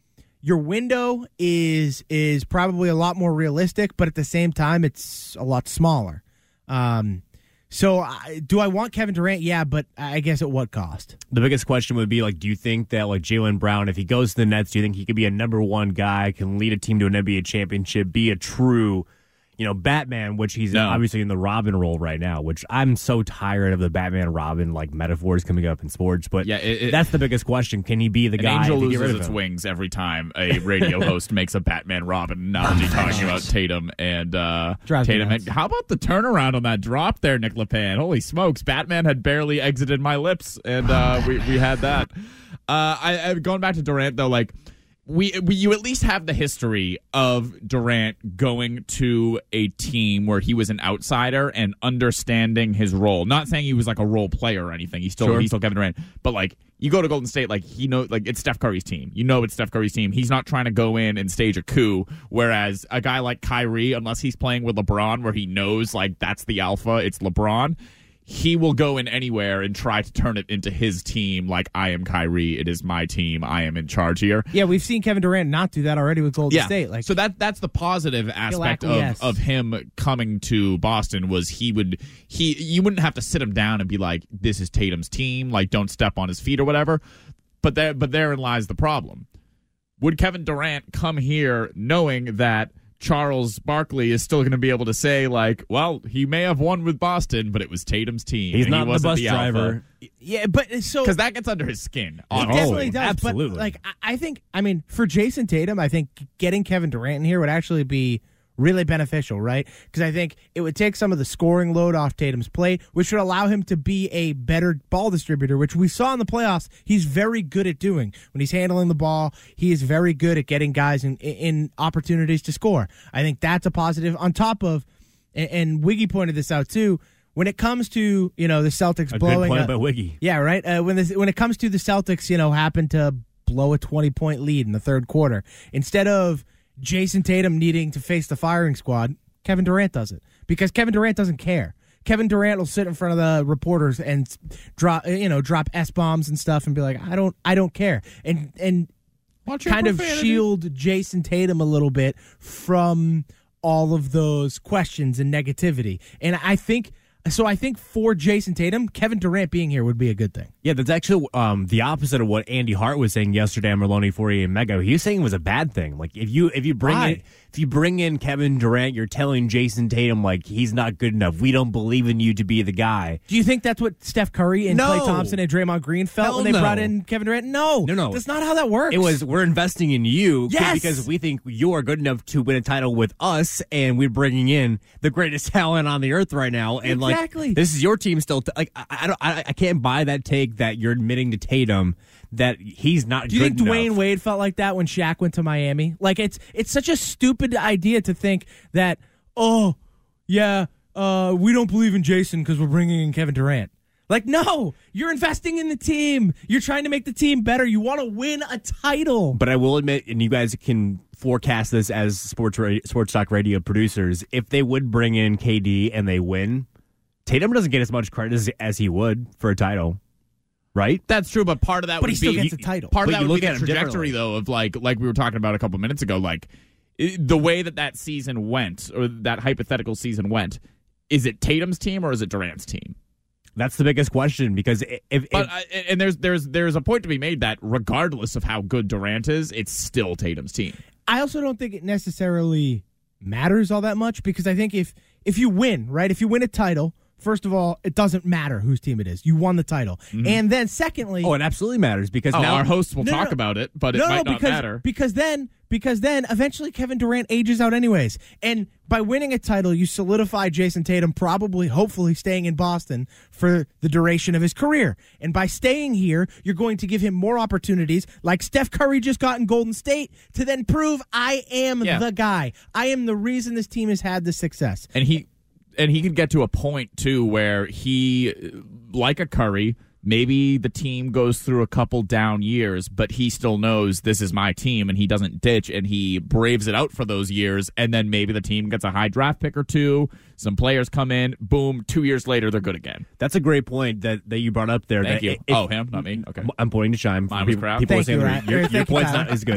your window is is probably a lot more realistic, but at the same time, it's a lot smaller. Um, so I, do I want Kevin Durant? Yeah, but I guess at what cost?
The biggest question would be, like, do you think that, like, Jaylen Brown, if he goes to the Nets, do you think he could be a number one guy, can lead a team to an N B A championship, be a true, you know, Batman, which he's
No.
obviously in the Robin role right now, which I'm so tired of the Batman-Robin, like, metaphors coming up in sports. But
Yeah, it- it-
that's the biggest question. Can he be the
An
guy
angel
to get rid
loses
of
its
him?
wings every time a radio host makes a Batman Robin analogy talking about Tatum and uh,
Drives me
Tatum.
nuts.
And how about the turnaround on that drop there, Nick LePan? Holy smokes! Batman had barely exited my lips, and uh, we we had that. Uh, I, I going back to Durant though, like. We, we you at least have the history of Durant going to a team where he was an outsider and understanding his role. Not saying he was like a role player or anything. He's still
Sure.
he's still Kevin Durant. But like you go to Golden State, like he know like it's Steph Curry's team. You know it's Steph Curry's team. He's not trying to go in and stage a coup. Whereas a guy like Kyrie, unless he's playing with LeBron, where he knows like that's the alpha, it's LeBron. He will go in anywhere and try to turn it into his team. Like, I am Kyrie. It is my team. I am in charge here.
Yeah, we've seen Kevin Durant not do that already with Golden
Yeah.
State. Like,
so that that's the positive aspect of,
acquiesce.
of him coming to Boston was he would he you wouldn't have to sit him down and be like, this is Tatum's team. Like, don't step on his feet or whatever. But there but therein lies the problem. Would Kevin Durant come here knowing that Charles Barkley is still going to be able to say, like, well, he may have won with Boston, but it was Tatum's team.
He's
and
not
he
the bus
the
driver.
yeah, but so
Because that gets under his skin.
It
honestly.
definitely does.
absolutely.
But like, I- I think, I mean, for Jason Tatum, I think getting Kevin Durant in here would actually be really beneficial, right? Because I think it would take some of the scoring load off Tatum's plate, which would allow him to be a better ball distributor, which we saw in the playoffs. He's very good at doing when he's handling the ball. He is very good at getting guys in, in opportunities to score. I think that's a positive. On top of, and, and Wiggy pointed this out too. When it comes to, you know, the Celtics
A good
blowing
point
up-
by Wiggy.
yeah, right. Uh, when this, when it comes to the Celtics, you know, happen to blow a twenty point lead in the third quarter, instead of Jason Tatum needing to face the firing squad, Kevin Durant does it because Kevin Durant doesn't care. Kevin Durant will sit in front of the reporters and drop, you know, drop S bombs and stuff and be like, I don't, I don't care, and and
Watch your
kind of
profanity.
shield Jason Tatum a little bit from all of those questions and negativity. And I think. So I think for Jason Tatum, Kevin Durant being here would be a good thing.
Yeah, that's actually um, the opposite of what Andy Hart was saying yesterday on Merloni forty-eight and Mego. He was saying it was a bad thing. Like if you if you bring
Why?
in if you bring in Kevin Durant, you're telling Jason Tatum like he's not good enough. We don't believe in you to be the guy.
Do you think that's what Steph Curry and
No.
Klay Thompson and Draymond Green felt
Hell
when they
no.
brought in Kevin Durant? No,
No, no.
that's not how that works.
It was we're investing in you
Yes!
because we think you are good enough to win a title with us, and we're bringing in the greatest talent on the earth right now. And
Exactly.
like this is your team still. T- like I, I don't I, I can't buy that take that you're admitting to Tatum that he's not.
Do you
good
think Dwayne
enough.
Wade felt like that when Shaq went to Miami? Like it's it's such a stupid idea to think that oh yeah uh, we don't believe in Jason because we're bringing in Kevin Durant. Like no, you're investing in the team. You're trying to make the team better. You want to win a title.
But I will admit, and you guys can forecast this as sports radio, sports talk radio producers, if they would bring in K D and they win, Tatum doesn't get as much credit as, as he would for a title, right?
That's true, but part of that
But
would
he still
be
gets the title.
Part of
But
that
you
would be
look
the
at him
trajectory,
differently.
though, of like like we were talking about a couple minutes ago. Like i- the way that that season went, or that hypothetical season went, is it Tatum's team or is it Durant's team?
That's the biggest question because if, if
But uh, and there's there's there's a point to be made that regardless of how good Durant is, it's still Tatum's team.
I also don't think it necessarily matters all that much because I think if if you win, right, if you win a title, first of all, it doesn't matter whose team it is. You won the title. And then secondly,
oh, it absolutely matters because
Oh,
now
our hosts will
No, no,
talk
no.
about it, but it
no,
might
no,
not
because,
matter.
because then because then eventually Kevin Durant ages out anyways. And by winning a title, you solidify Jason Tatum probably, hopefully, staying in Boston for the duration of his career. And by staying here, you're going to give him more opportunities, like Steph Curry just got in Golden State, to then prove I am
Yeah.
the guy. I am the reason this team has had this success.
and he and he could get to a point too where he, like a Curry, maybe the team goes through a couple down years, but he still knows this is my team, and he doesn't ditch, and he braves it out for those years, and then maybe the team gets a high draft pick or two, some players come in, boom, two years later they're good again.
that's a great point that, that you brought up there.
Thank
that
you.
if-
oh, him, not me. Okay.
I'm pointing to Shime.
Mine was
People,
crap.
people are
Thank
saying
you,
that
Ryan.
your,
Or
your
thank you,
point's
Tyler.
not as good.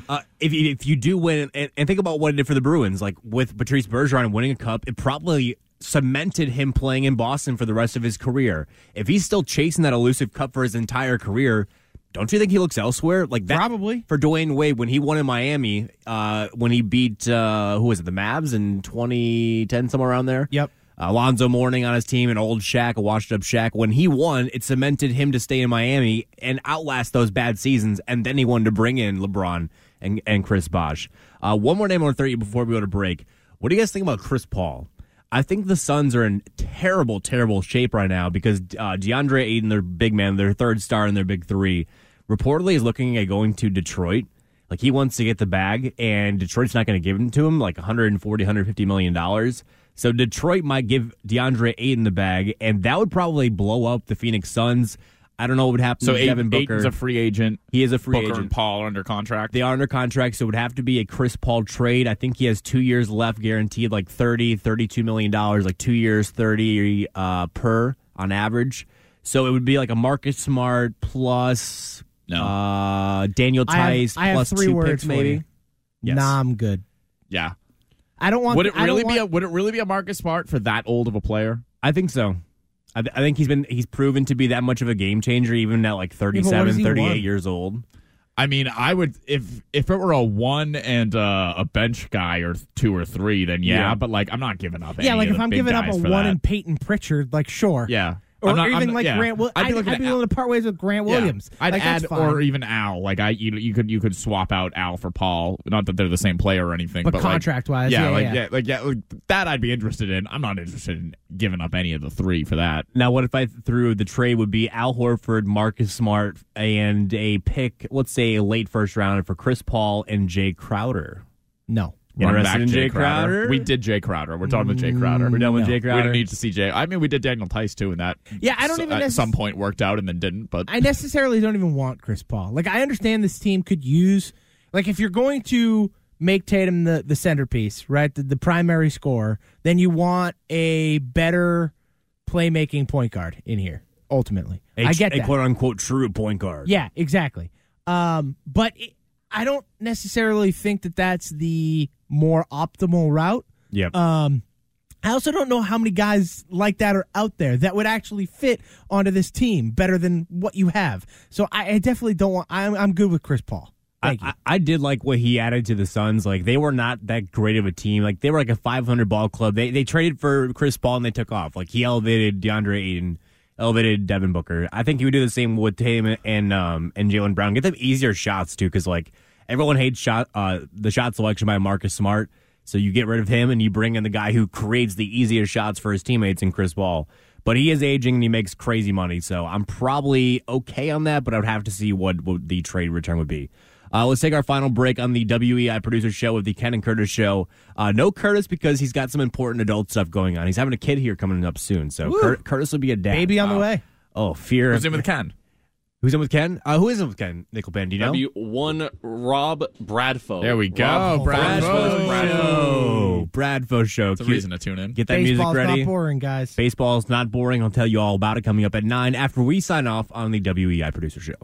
Uh, if you, if you do win, and, and think about what it did for the Bruins, like with Patrice Bergeron winning a cup, it probably cemented him playing in Boston for the rest of his career. If he's still chasing that elusive cup for his entire career, don't you think he looks elsewhere? Like that,
Probably.
For Dwayne Wade, when he won in Miami, uh, when he beat, uh, who was it, the Mavs in twenty ten, somewhere around there?
Yep.
Alonzo Mourning on his team, an old Shaq, a washed-up Shaq. When he won, it cemented him to stay in Miami and outlast those bad seasons, and then he wanted to bring in LeBron and, and Chris Bosh. Uh, one more name I want to throw you before we go to break. What do you guys think about Chris Paul? I think the Suns are in terrible, terrible shape right now because uh, DeAndre Ayton, their big man, their third star in their big three, reportedly is looking at going to Detroit. Like, he wants to get the bag, and Detroit's not going to give it to him, like one hundred forty, one hundred fifty million dollars. So Detroit might give DeAndre Ayton the bag, and that would probably blow up the Phoenix Suns. I don't know what would happen
So
to
Ayton,
Devin Booker.
Ayton's a free agent.
He is a free
Booker
agent.
and Paul are under contract.
They are under contract, so it would have to be a Chris Paul trade. I think he has two years left, guaranteed like thirty, thirty-two million dollars, like two years, thirty uh, per on average. So it would be like a Marcus Smart plus
No.
uh, Daniel
I have-
Tice
I have
plus
three
two
words
picks,
for
maybe.
you.
Yes.
Nah, I'm good.
Yeah.
I don't want.
Would it
I don't
really be a
want-
Would it really be a Marcus Smart for that old of a player?
I think so. I, th- I think he's been he's proven to be that much of a game changer, even at like
what
thirty-seven,
has he
thirty-eight
won?
years old.
I mean, I would if if it were a one and uh, a bench guy or two or three, then yeah.
Yeah.
But like, I'm not giving up.
Yeah,
any
like
of
if
the
I'm
big
giving up a
guys for
one
that.
in Peyton Pritchard, like sure,
yeah.
or
I'm not-
even
I'm-
like
yeah.
Grant. Will-
I'd
I'd,
be looking
I'd
at
be
Al-
willing to part ways with Grant
Yeah.
Williams.
I'd
like,
add
that's fine.
or even Al. Like I, you, you could you could swap out Al for Paul. Not that they're the same player or anything,
But
but, like-
contract-wise,
yeah,
yeah,
like
yeah.
yeah, like yeah, like, that I'd be interested in. I'm not interested in giving up any of the three for that.
Now, what if I threw the trade would be Al Horford, Marcus Smart, and a pick, let's say a late first rounder for Chris Paul and Jay Crowder?
no.
Run
Interested
back
in
Jay
Jay
Crowder.
Crowder?
We did Jay Crowder. We're done with Jay Crowder.
We're done with
No.
Jay
We
Crowder.
don't need to see Jay. I mean, we did Daniel Tice too, and that
Yeah, I don't
s-
even
at
necess-
some point worked out and then didn't. But
I necessarily don't even want Chris Paul. Like, I understand this team could use, like, if you're going to make Tatum the, the centerpiece, right, the, the primary scorer, then you want a better playmaking point guard in here, ultimately.
A,
I get
a
that.
quote unquote true point guard.
Yeah, exactly. Um, but it, I don't necessarily think that that's the more optimal route.
Yep.
Um, I also don't know how many guys like that are out there that would actually fit onto this team better than what you have. So I, I definitely don't want. I'm I'm good with Chris Paul. Thank
I,
you.
I, I did like what he added to the Suns. Like, they were not that great of a team. Like, they were like a five hundred ball club. They they traded for Chris Paul and they took off. Like, he elevated DeAndre Ayton, elevated Devin Booker. I think he would do the same with Tatum and um and Jaylen Brown. Get them easier shots too, because like everyone hates shot uh the shot selection by Marcus Smart. So you get rid of him and you bring in the guy who creates the easiest shots for his teammates in Chris Paul. But he is aging and he makes crazy money. So I'm probably okay on that, but I would have to see what, what the trade return would be. Uh, let's take our final break on the W E I Producer Show with the Ken and Curtis Show. Uh, no Curtis because he's got some important adult stuff going on. He's having a kid here coming up soon. So Cur- Curtis will be a dad.
Baby on the
Wow.
way.
Oh, fear.
who's in with Ken?
Who's in with Ken? Uh, who is in with Ken? Nickel Pen, do you know?
W one Rob Bradfo.
There we go.
Rob
Brad
Bradfo
Brad
Show. Bradfo Show.
It's a
Cute.
reason to tune in.
Get that music
Baseball's
ready.
not boring, guys.
Baseball's not boring. I'll tell you all about it coming up at nine after we sign off on the W E I Producer Show.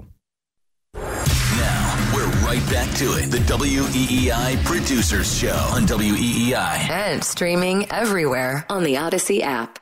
Now, we're right back to it. The W E E I Producers Show on W E E I.
And streaming everywhere on the Odyssey app.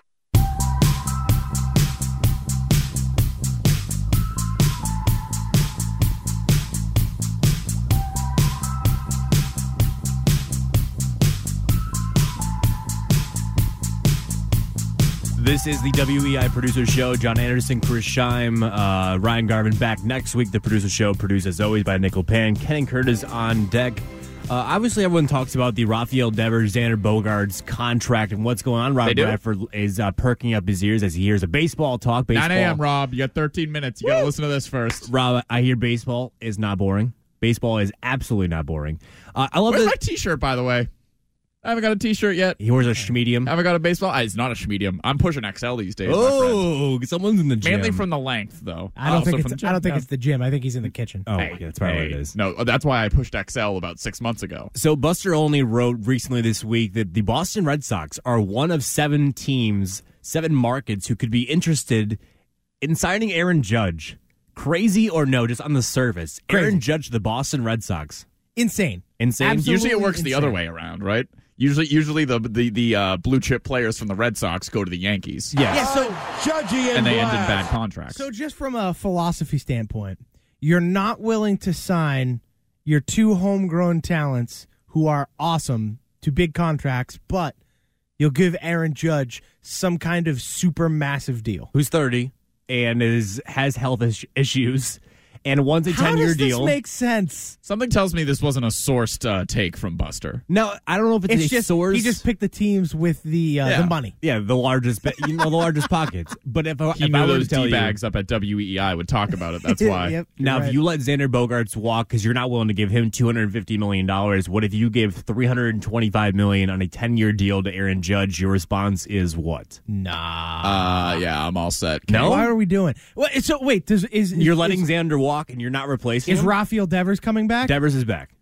This is the W E I Producer Show. John Anderson, Chris Scheim, uh, Ryan Garvin back next week. The Producer Show, produced as always by Nickel Pan. Ken and Curtis on deck. Uh, obviously, everyone talks about the Rafael Devers, Xander Bogaerts contract and what's going on. Rob
They do?
Bradford is uh, perking up his ears as he hears a baseball talk. Baseball.
nine a.m. Rob, you got thirteen minutes. You got to listen to this first.
Rob, I hear baseball is not boring. Baseball is absolutely not boring. Uh, I love
Where's
that
my T-shirt, by the way? I haven't got a T-shirt yet.
he wears a schmedium.
I haven't got a baseball. Ah, it's not a schmedium. I'm pushing X L these days. my friend.
Oh, someone's in the gym.
Mainly from the length, though.
I don't
Also
think
from
it's.
the
I don't
gym,
think
yeah.
it's the gym. I think he's in the kitchen.
Oh,
Hey,
yeah, that's probably
hey.
what it is.
No, that's why I pushed X L about six months ago.
So Buster Olney wrote recently this week that the Boston Red Sox are one of seven teams, seven markets who could be interested in signing Aaron Judge. Crazy or no, just on the surface.
Crazy.
Aaron Judge, the Boston Red Sox.
insane.
Insane.
Absolutely
Usually it works
insane.
the other way around, right? Usually, usually the the the uh, blue chip players from the Red Sox go to the Yankees.
Yeah.
Yeah, so
Judgy
and they end in bad contracts.
So just from a philosophy standpoint, you're not willing to sign your two homegrown talents who are awesome to big contracts, but you'll give Aaron Judge some kind of super massive deal.
Who's thirty and is has health is- issues and wants a
How
ten-year
does
deal.
this make sense?
Something tells me this wasn't a sourced uh, take from Buster.
No, I don't know if it's,
It's
a
just
source.
he just picked the teams with the uh,
Yeah.
the money.
yeah, the largest, ba- you know, the largest pockets. But if, I-
He
if
knew
I were
those
to tell you,
D-bags up at W E E I would talk about it. That's why.
Yep,
now
you're
if you let Xander Bogaerts walk because you're not willing to give him two hundred fifty million dollars, what if you give three hundred twenty-five million dollars on a ten-year deal to Aaron Judge? Your response is what?
nah.
Uh, yeah, I'm all set.
No?
Why are we doing? Well, so wait, does is
You're letting
is,
Xander walk and you're not replacing
is
him?
Rafael Devers coming back?
Devers is back.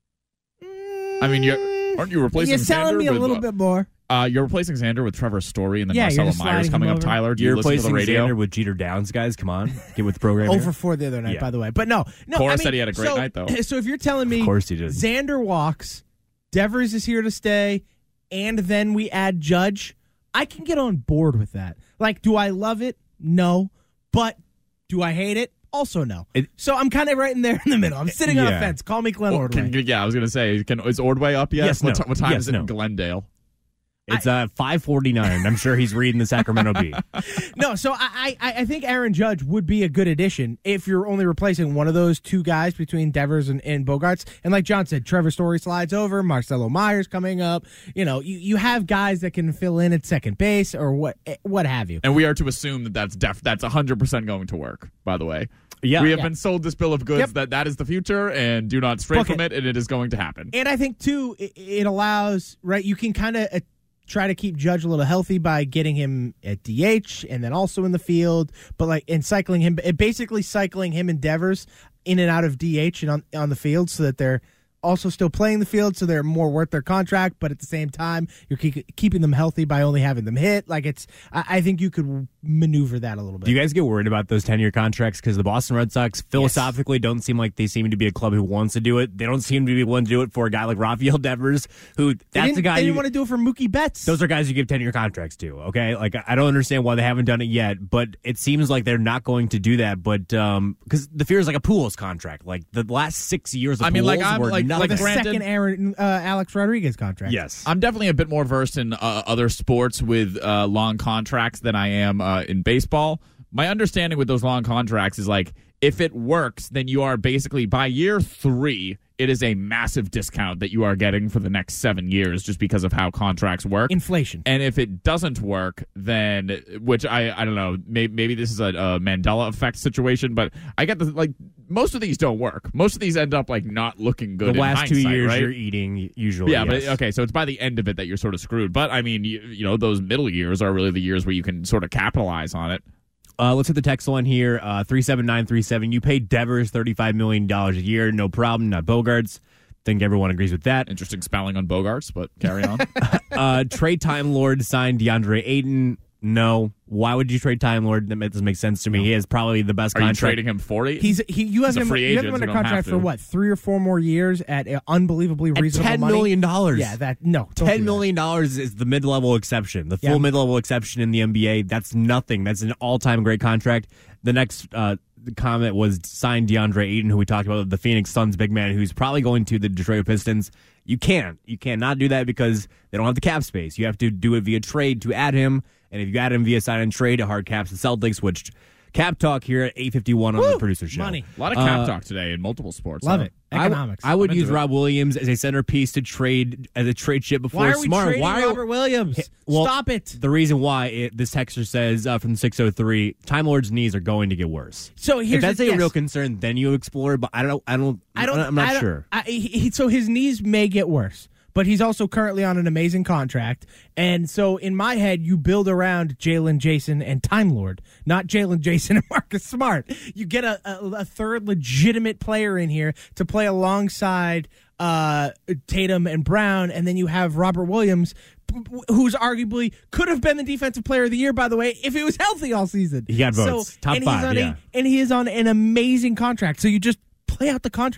I mean, you're, aren't you replacing
You're selling
Xander
me a
with,
little
uh,
bit more.
Uh, you're replacing Xander with Trevor Story and then
Yeah, you're
Marcelo
just
Myers
sliding
coming
him
up.
over.
Tyler, do
You're
you listen to
replacing
the radio?
Xander with Jeter Downs, guys. Come on, get with the program.
Over
here.
four the other night,
Yeah.
by the way. But no, no.
Cora
I mean,
said he had a great
so,
night, though.
So if you're telling me,
Of course he did.
Xander walks, Devers is here to stay, and then we add Judge, I can get on board with that. Like, do I love it? No. But do I hate it? Also no.
It-
so I'm kind of right in there in the middle. I'm sitting on a
Yeah.
fence. Call me Glenn
Well,
Ordway.
can- yeah, I was going to say, can, is Ordway up yet?
Yes,
what,
no.
ti- what time
Yes,
is it
no.
in Glendale?
It's uh, five forty-nine. I'm sure he's reading the Sacramento Bee.
No, so I, I I think Aaron Judge would be a good addition if you're only replacing one of those two guys between Devers and, and Bogaerts. And like John said, Trevor Story slides over, Marcelo Myers coming up. You know, you, you have guys that can fill in at second base or what what have you.
And we are to assume that that's def- that's one hundred percent going to work, by the way.
Yeah.
We have
Yeah.
been sold this bill of goods
Yep.
that that is the future and do not stray
Book
from
it.
it. and it is going to happen.
And I think too, it, it allows right. You can kind of uh, try to keep Judge a little healthy by getting him at D H and then also in the field, but like and cycling him, basically cycling him and Devers in and out of D H and on on the field so that they're also still playing the field, so they're more worth their contract. But at the same time, you're keep, keeping them healthy by only having them hit. Like it's, I, I think you could maneuver that a little bit.
Do you guys get worried about those ten-year contracts? Because the Boston Red Sox philosophically don't seem like they seem to be a club who wants to do it. They don't seem to be willing to do it for a guy like Rafael Devers, who
They
that's
didn't,
a guy
they
you
didn't want to do it for Mookie Betts.
Those are guys you give ten-year contracts to, okay? Like, I don't understand why they haven't done it yet, but it seems like they're not going to do that. But um, because the fear is like a Pujols contract. Like, the last six years of
I mean, like,
Pujols
I'm-
were
like-
nothing.
like
the
granted-
second Aaron uh, Alex Rodriguez contract.
Yes.
I'm definitely a bit more versed in uh, other sports with uh, long contracts than I am uh, in baseball. My understanding with those long contracts is like, if it works, then you are basically, by year three, it is a massive discount that you are getting for the next seven years just because of how contracts work.
Inflation.
And if it doesn't work, then, which I, I don't know, maybe, maybe this is a, a Mandela effect situation, but I get the, like, most of these don't work. Most of these end up, like, not looking good
The
in
last two
hindsight,
years
right?
you're eating, usually.
Yeah,
yes.
but okay, so it's by the end of it that you're sort of screwed. But, I mean, you, you know, those middle years are really the years where you can sort of capitalize on it.
Uh, let's hit the text line here, uh, three seven nine three seven. You pay Devers thirty-five million dollars a year, no problem, not Bogaerts. Think everyone agrees with that.
Interesting spelling on Bogarts, but carry on.
uh, trade Time Lord signed DeAndre Ayton. No. Why would you trade Time Lord? That doesn't make sense to me. He has probably the best
Are you
contract.
trading him for it?
He's he. You have
He's a
him.
free
You have
agent,
him under
you don't
contract
have
for
to.
what? Three or four more years at uh, unbelievably
At
reasonable
ten
money.
million dollars.
Yeah, that no. don't do
Ten
that.
million dollars is the mid-level exception. The full
Yeah.
mid-level exception in the N B A. That's nothing. That's an all-time great contract. The next uh, comment was signed DeAndre Ayton, who we talked about, the Phoenix Suns big man, who's probably going to the Detroit Pistons. You can't. You cannot do that because they don't have the cap space. You have to do it via trade to add him. And if you add him via sign and trade, it hard caps the Celtics, which cap talk here at eight fifty-one on
Woo!
the producer show.
Money.
a lot of cap
Uh,
talk today in multiple sports.
Love
huh?
it.
I w-
Economics.
I would
I'm
use
into it.
Rob Williams as a centerpiece to trade as a trade chip before
Why are we
Smart.
trading
Why are-
Robert Williams?
Well,
Stop it.
The reason why it, this texter says uh, from six oh three, Time Lord's knees are going to get worse.
So here's
if that's
the,
a
yes.
real concern, then you explore. But I don't. I don't.
I don't.
I'm not
I don't-
sure.
I, he, he- so his knees may get worse, but he's also currently on an amazing contract. And so in my head, you build around Jalen, Jason, and Time Lord, not Jalen, Jason, and Marcus Smart. You get a, a, a third legitimate player in here to play alongside uh, Tatum and Brown, and then you have Robert Williams, who's arguably could have been the defensive player of the year, by the way, if he was healthy all season.
He got votes.
So,
Top
and
five,
He's on
yeah.
a, and he is on an amazing contract. So you just play out the contract.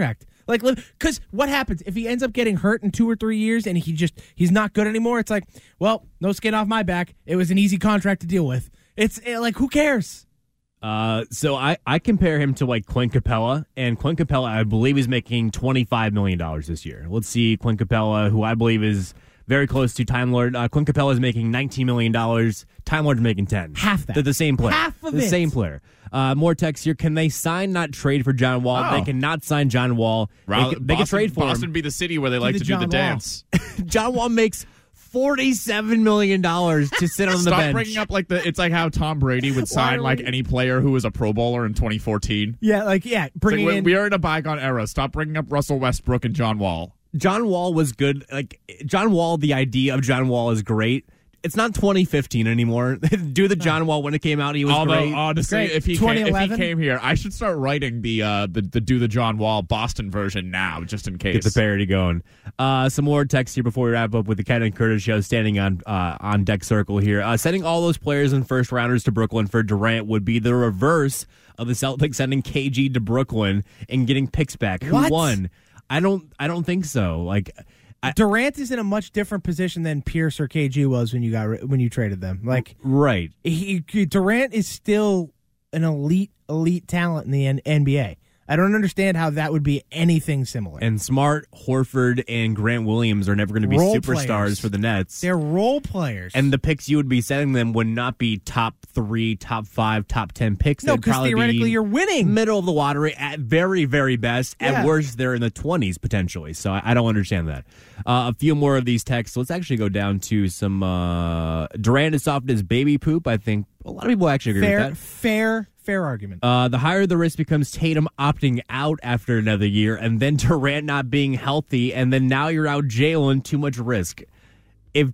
Like, because what happens if he ends up getting hurt in two or three years and he just he's not good anymore? It's like, well, no skin off my back. It was an easy contract to deal with. It's like, who cares?
Uh, so I, I compare him to like Clint Capella, and Clint Capella, I believe, is making twenty-five million dollars this year. Let's see, Clint Capella, who I believe is very close to Time Lord. Uh, Clint Capella is making nineteen million dollars. Time Lord's making ten.
Half that.
They're the same player.
Half of
the
it.
same player. Uh, more text here. Can they sign, not trade for John Wall?
Oh.
They cannot sign John Wall.
Ra-
they can, they can
Boston,
trade for
Boston
him.
be the city where they like
the
to
John
do the
Wall.
dance.
John Wall makes forty-seven million dollars to sit on the
Stop
bench.
bringing up like the. It's like how Tom Brady would sign
are
like
we-
any player who was a Pro Bowler in twenty fourteen.
Yeah, like, yeah,
It's like
bringing
we-
in.
we are in a bygone era. Stop bringing up Russell Westbrook and John Wall.
John Wall was good. Like John Wall, the idea of John Wall is great. It's not twenty fifteen anymore. Do the John Wall when it came out. He was
Although
great.
honestly,
Great.
if he came, if he
twenty eleven?
came here, I should start writing the uh the, the do the John Wall Boston version now, just in case.
Get the parody going. Uh, some more text here before we wrap up with the Ken and Curtis show. Standing on uh, on deck circle here, uh, sending all those players and first rounders to Brooklyn for Durant would be the reverse of the Celtics sending K G to Brooklyn and getting picks back. Who
What?
won? I don't. I don't think so. Like. I,
Durant is in a much different position than Pierce or K G was when you got when you traded them. Like,
right.
he, he- Durant is still an elite elite talent in the N- NBA. I don't understand how that would be anything similar.
And Smart, Horford, and Grant Williams are never going to be
Role
superstars
players.
for the Nets.
They're role players.
And the picks you would be sending them would not be top three, top five, top ten picks.
no,
They'd
because
probably
theoretically
be
you're winning.
middle of the lottery at very, very best.
Yeah.
At worst, they're in the twenties potentially. So I, I don't understand that. Uh, a few more of these texts. Let's actually go down to some. Uh, Durant is soft as baby poop. I think a lot of people actually agree
Fair,
with that.
fair, fair argument.
Uh, the higher the risk becomes Tatum opting out after another year, and then Durant not being healthy, and then now you're out Jalen. Too much risk. If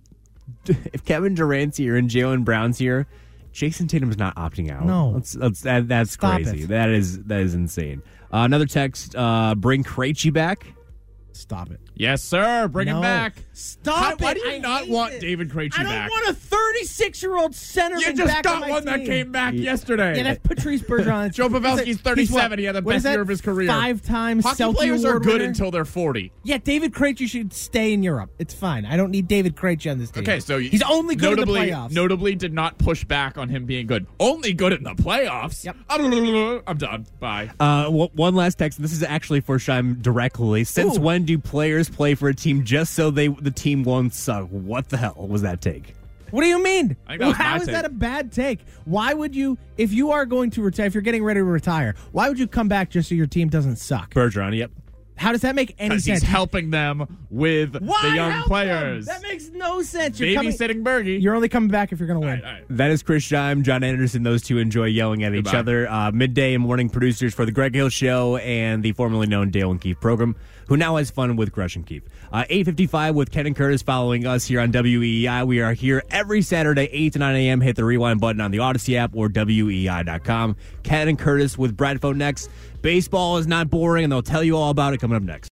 if Kevin Durant's here and Jalen Brown's here, Jason Tatum's not opting out.
No.
that's that's that, that's
Stop
crazy.
it.
That is that is insane. Uh, another text: uh, bring Krejci back.
Stop it.
Yes, sir. Bring
No.
him back.
Stop
How-
it.
Why do you
I
not
hate
want
it.
David Krejci
I don't
back?
want a thirty-six-year-old centerman
You just
back on
got
my
one that
team.
came back yesterday.
Yeah, that's Patrice Bergeron.
Joe Pavelski's
He's a-
thirty-seven.
he's
He had the
what is
best year
that?
of his career.
Five-time
Hockey
Selke
players are
Award
good
winner.
until they're forty.
Yeah, David Krejci should stay in Europe. It's fine. I don't need David Krejci on this team.
Okay, so
he's only good
notably,
in the playoffs.
Notably, did not push back on him being good. Only good in the playoffs.
Yep.
I'm done. Bye.
Uh, w- one last text. This is actually for Shime directly. Since
Ooh.
when do players play for a team just so they the team won't suck? What the hell was that take?
What do you mean?
I think that was
How
my
is
take.
that a bad take? Why would you, if you are going to retire, if you're getting ready to retire, why would you come back just so your team doesn't suck?
Bergeron. Yep.
How does that make any
Because
sense?
he's helping them with
Why
the young
help
players.
them? That makes no sense. You're coming,
Babysitting Bergie.
You're only coming back if you're going to win.
All right.
That is Chris Scheim, John Anderson. Those two enjoy yelling at each
Goodbye.
other. Uh, midday and morning producers for the Greg Hill Show and the formerly known Dale and Keefe program, who now has fun with Grush and Keefe. Uh, eight fifty-five with Ken and Curtis following us here on W E E I. We are here every Saturday, eight to nine a.m. Hit the rewind button on the Odyssey app or W E E I dot com. Ken and Curtis with Bradfo next. Baseball is not boring, and they'll tell you all about it coming up next.